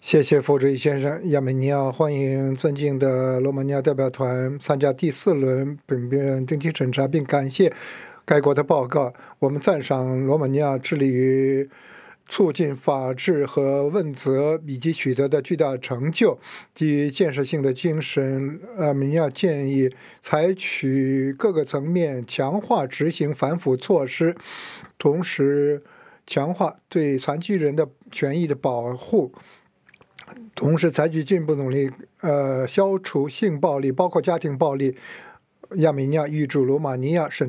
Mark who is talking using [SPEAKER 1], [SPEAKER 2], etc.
[SPEAKER 1] 谢谢傅主席先生。亚美尼亚欢迎尊敬的罗马尼亚代表团参加第4轮本片定期审查，并感谢该国的报告。我们赞赏罗马尼亚致力于促进法治和问责以及取得的巨大成就。基于建设性的精神，亚美尼亚建议采取各个层面强化执行反腐措施，同时强化对残疾人的权益的保护。同时采取进一步努力，消除性暴力，包括家庭暴力。亚美尼亚预祝罗马尼亚审